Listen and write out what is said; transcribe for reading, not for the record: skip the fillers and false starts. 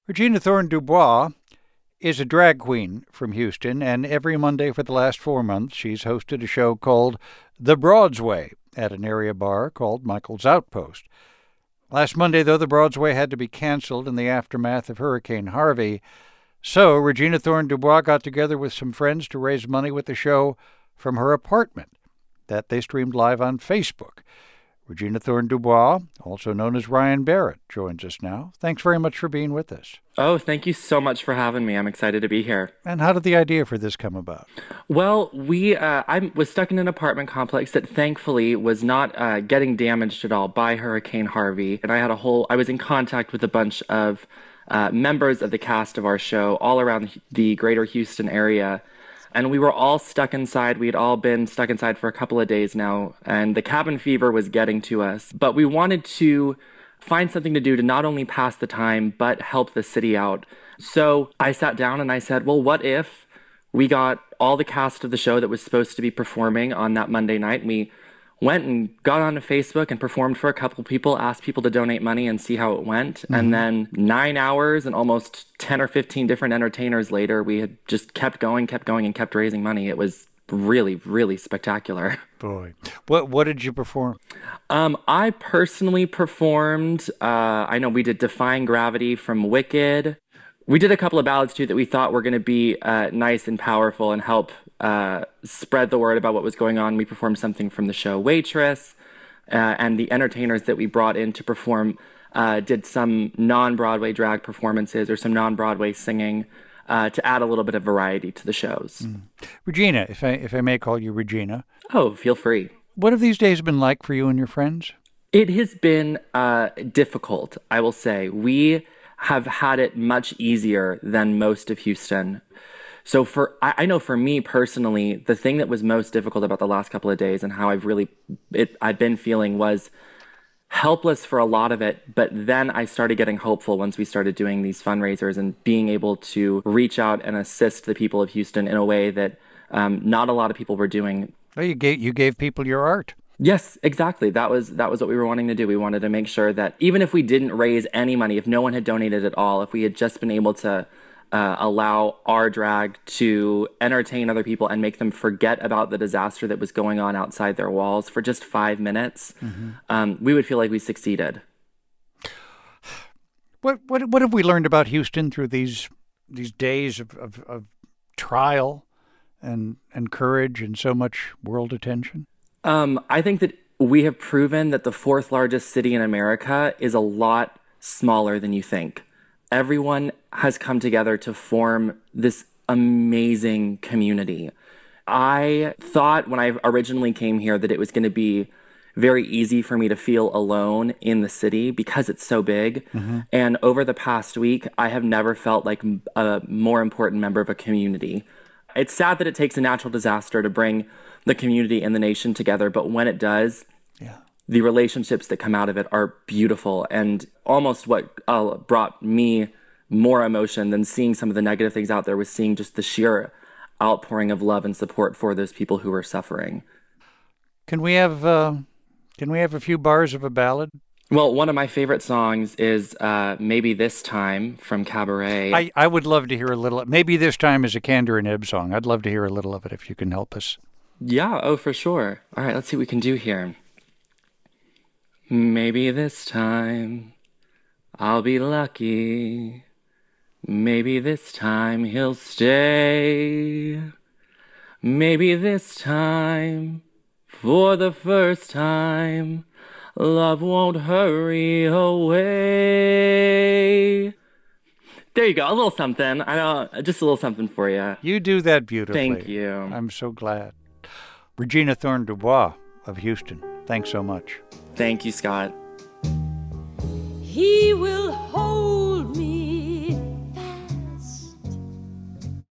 Regina Thorne Dubois is a drag queen from Houston, and every Monday for the last 4 months, she's hosted a show called The Broadsway at an area bar called Michael's Outpost. Last Monday, though, the Broadsway had to be canceled in the aftermath of Hurricane Harvey. So Regina Thorne Dubois got together with some friends to raise money with the show from her apartment that they streamed live on Facebook. Regina Thorne Dubois, also known as Ryan Barrett, joins us now. Thanks very much for being with us. Oh, thank you so much for having me. I'm excited to be here. And how did the idea for this come about? Well, I was stuck in an apartment complex that thankfully was not getting damaged at all by Hurricane Harvey. And I was in contact with a bunch of members of the cast of our show all around the greater Houston area. And we were all stuck inside. We had all been stuck inside for a couple of days now, and the cabin fever was getting to us. But we wanted to find something to do to not only pass the time, but help the city out. So I sat down and I said, well, what if we got all the cast of the show that was supposed to be performing on that Monday night? We went and got onto Facebook and performed for a couple people, asked people to donate money and see how it went. Mm-hmm. And then 9 hours and almost 10 or 15 different entertainers later, we had just kept going and kept raising money. It was really, really spectacular. Boy. What did you perform? I personally performed, I know we did Defying Gravity from Wicked. We did a couple of ballads, too, that we thought were going to be nice and powerful and help spread the word about what was going on. We performed something from the show Waitress, and the entertainers that we brought in to perform did some non-Broadway drag performances or some non-Broadway singing to add a little bit of variety to the shows. Regina, if I may call you Regina. Oh, feel free. What have these days been like for you and your friends? It has been difficult, I will say. We have had it much easier than most of Houston. So I know for me personally, the thing that was most difficult about the last couple of days and how I've been feeling was helpless for a lot of it. But then I started getting hopeful once we started doing these fundraisers and being able to reach out and assist the people of Houston in a way that not a lot of people were doing. Well, you gave people your art. Yes, exactly. That was what we were wanting to do. We wanted to make sure that even if we didn't raise any money, if no one had donated at all, if we had just been able to allow our drag to entertain other people and make them forget about the disaster that was going on outside their walls for just 5 minutes, we would feel like we succeeded. What have we learned about Houston through these days of trial and courage and so much world attention? I think that we have proven that the fourth largest city in America is a lot smaller than you think. Everyone has come together to form this amazing community. I thought when I originally came here that it was going to be very easy for me to feel alone in the city because it's so big. Mm-hmm. And over the past week, I have never felt like a more important member of a community. It's sad that it takes a natural disaster to bring the community and the nation together, but when it does, the relationships that come out of it are beautiful. And almost what brought me more emotion than seeing some of the negative things out there was seeing just the sheer outpouring of love and support for those people who are suffering. Can we have a few bars of a ballad? Well, one of my favorite songs is Maybe This Time from Cabaret. I would love to hear a little. Maybe This Time is a Kander and Ebb song. I'd love to hear a little of it if you can help us. Yeah, oh, for sure. All right, let's see what we can do here. Maybe this time I'll be lucky. Maybe this time he'll stay. Maybe this time, for the first time, love won't hurry away. There you go, a little something. Just a little something for you. You do that beautifully. Thank you. I'm so glad. Regina Thorne Dubois of Houston, thanks so much. Thank you, Scott. He will hold me